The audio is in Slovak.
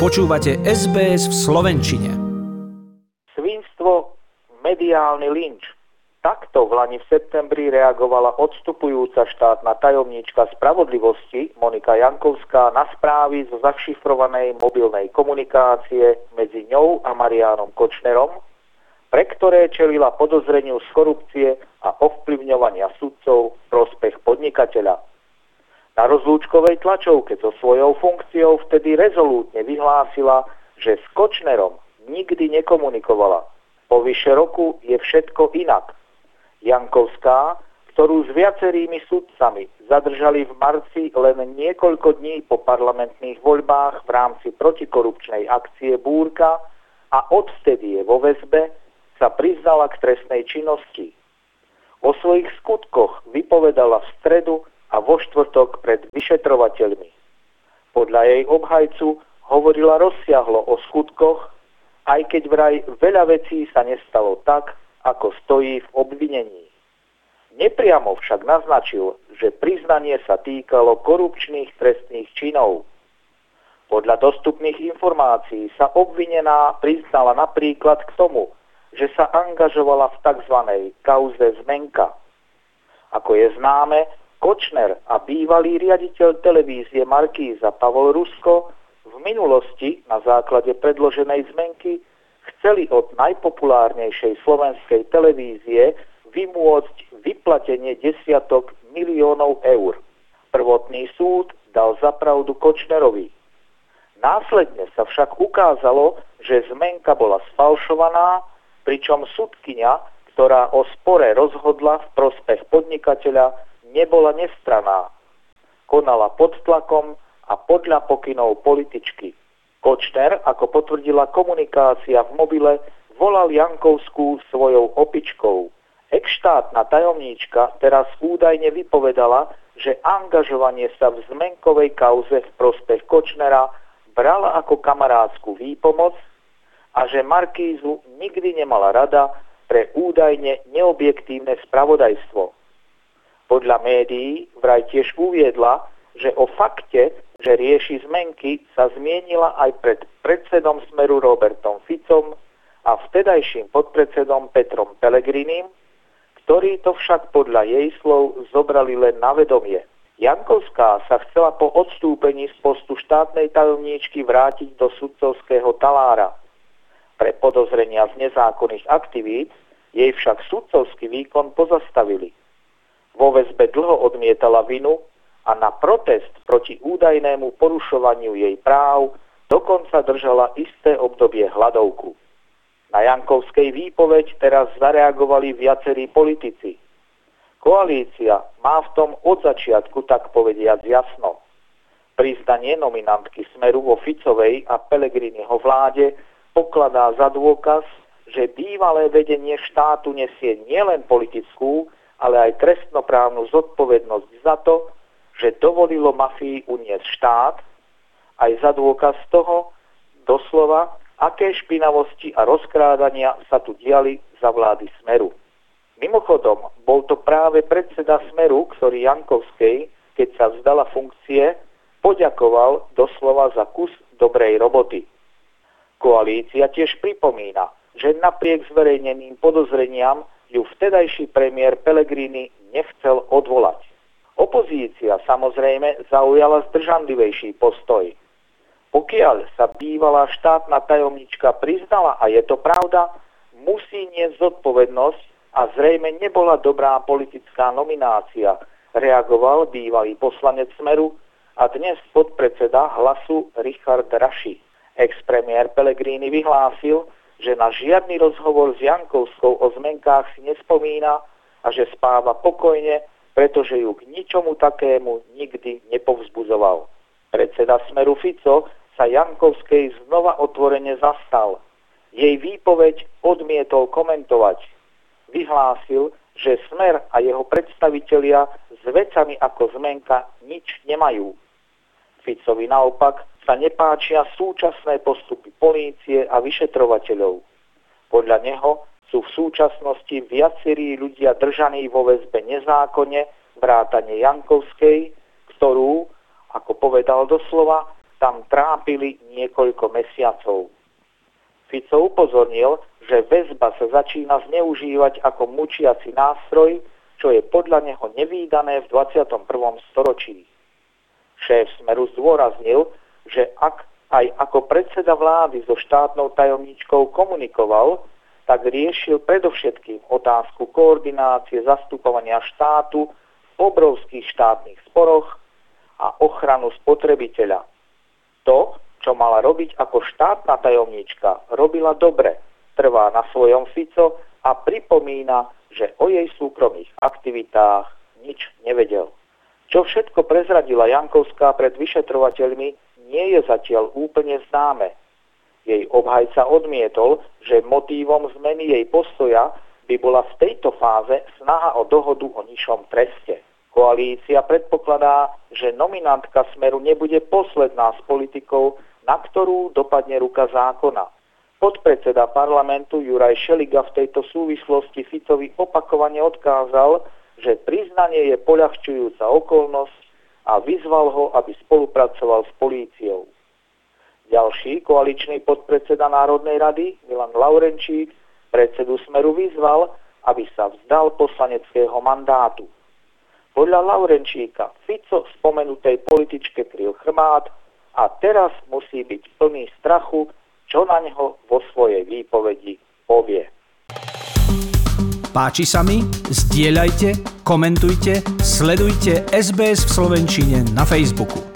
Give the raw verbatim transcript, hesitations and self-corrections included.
Počúvate es bé es v slovenčine. Svinstvo, mediálny lynč. Takto v lani v septembri reagovala odstupujúca štátna tajomníčka spravodlivosti Monika Jankovská na správy zo zašifrovanej mobilnej komunikácie medzi ňou a Mariánom Kočnerom, pre ktoré čelila podozreniu z korupcie a ovplyvňovania sudcov v prospech podnikateľa. Na rozlúčkovej tlačovke so svojou funkciou vtedy rezolútne vyhlásila, že s Kočnerom nikdy nekomunikovala. Po vyše roku je všetko inak. Jankovská, ktorú s viacerými sudcami zadržali v marci len niekoľko dní po parlamentných voľbách v rámci protikorupčnej akcie Búrka a odvtedy je vo väzbe, sa priznala k trestnej činnosti. O svojich skutkoch vypovedala v stredu a vo štvrtok pred vyšetrovateľmi. Podľa jej obhajcu hovorila rozsiahlo o skutkoch, aj keď vraj veľa vecí sa nestalo tak, ako stojí v obvinení. Nepriamo však naznačil, že priznanie sa týkalo korupčných trestných činov. Podľa dostupných informácií sa obvinená priznala napríklad k tomu, že sa angažovala v tzv. Kauze Zmenka. Ako je známe, Kočner a bývalý riaditeľ televízie Markíza Pavol Rusko v minulosti na základe predloženej zmenky chceli od najpopulárnejšej slovenskej televízie vymôcť vyplatenie desiatok miliónov eur. Prvotný súd dal za pravdu Kočnerovi. Následne sa však ukázalo, že zmenka bola sfalšovaná, pričom sudkyňa, ktorá o spore rozhodla v prospech podnikateľa, nebola nestranná. Konala pod tlakom a podľa pokynov političky. Kočner, ako potvrdila komunikácia v mobile, volal Jankovskú svojou opičkou. Ex-štátna tajomníčka teraz údajne vypovedala, že angažovanie sa v zmenkovej kauze v prospech Kočnera brala ako kamarádskú výpomoc a že Markízu nikdy nemala rada pre údajne neobjektívne spravodajstvo. Podľa médií vraj tiež uviedla, že o fakte, že rieši zmenky, sa zmienila aj pred predsedom Smeru Robertom Ficom a vtedajším podpredsedom Petrom Pellegrinim, ktorí to však podľa jej slov zobrali len na vedomie. Jankovská sa chcela po odstúpení z postu štátnej tajomníčky vrátiť do sudcovského talára. Pre podozrenia z nezákonných aktivít jej však sudcovský výkon pozastavili. Vo väzbe dlho odmietala vinu a na protest proti údajnému porušovaniu jej práv dokonca držala isté obdobie hladovku. Na Jankovskej výpoveď teraz zareagovali viacerí politici. Koalícia má v tom od začiatku tak povediac jasno. Priznanie nominantky Smeru vo Ficovej a Pellegriniho vláde pokladá za dôkaz, že bývalé vedenie štátu nesie nielen politickú, ale aj trestnoprávnu zodpovednosť za to, že dovolilo mafii uniesť štát, aj za dôkaz toho, doslova, aké špinavosti a rozkrádania sa tu diali za vlády Smeru. Mimochodom, bol to práve predseda Smeru, ktorý Jankovskej, keď sa vzdala funkcie, poďakoval doslova za kus dobrej roboty. Koalícia tiež pripomína, že napriek zverejneným podozreniam ju vtedajší premiér Pellegrini nechcel odvolať. Opozícia samozrejme zaujala zdržanlivejší postoj. Pokiaľ sa bývalá štátna tajomnička priznala a je to pravda, musí niesť zodpovednosť a zrejme nebola dobrá politická nominácia, reagoval bývalý poslanec Smeru a dnes podpredseda Hlasu Richard Raši. Ex-premiér Pellegrini vyhlásil, že na žiadny rozhovor s Jankovskou o zmenkách si nespomína a že spáva pokojne, pretože ju k ničomu takému nikdy nepovzbudzoval. Predseda Smeru Fico sa Jankovskej znova otvorene zastal. Jej výpoveď odmietol komentovať. Vyhlásil, že Smer a jeho predstavitelia s vecami ako zmenka nič nemajú. Ficovi naopak sa nepáčia súčasné postupy polície a vyšetrovateľov. Podľa neho sú v súčasnosti viacerí ľudia držaní vo väzbe nezákonne, vrátane Jankovskej, ktorú, ako povedal doslova, tam trápili niekoľko mesiacov. Fico upozornil, že väzba sa začína zneužívať ako mučiaci nástroj, čo je podľa neho nevídané v dvadsiatom prvom storočí. Šéf Smeru zdôraznil, že ak aj ako predseda vlády so štátnou tajomníčkou komunikoval, tak riešil predovšetkým otázku koordinácie zastupovania štátu v obrovských štátnych sporoch a ochranu spotrebiteľa. To, čo mala robiť ako štátna tajomníčka, robila dobre, trvá na svojom Fico a pripomína, že o jej súkromných aktivitách nič nevedel. Čo všetko prezradila Jankovská pred vyšetrovateľmi, nie je zatiaľ úplne známe. Jej obhajca odmietol, že motívom zmeny jej postoja by bola v tejto fáze snaha o dohodu o nižšom treste. Koalícia predpokladá, že nominantka Smeru nebude posledná s politikou, na ktorú dopadne ruka zákona. Podpredseda parlamentu Juraj Šeliga v tejto súvislosti Ficovi opakovane odkázal, že priznanie je poľahčujúca okolnosť a vyzval ho, aby spolupracoval s políciou. Ďalší koaličný podpredseda Národnej rady Milan Laurenčík predsedu Smeru vyzval, aby sa vzdal poslaneckého mandátu. Podľa Laurenčíka Fico spomenutej političke kryl chrbát a teraz musí byť plný strachu, čo na neho vo svojej výpovedi povie. Páči sa mi? Zdieľajte, komentujte, sledujte es bé es v slovenčine na Facebooku.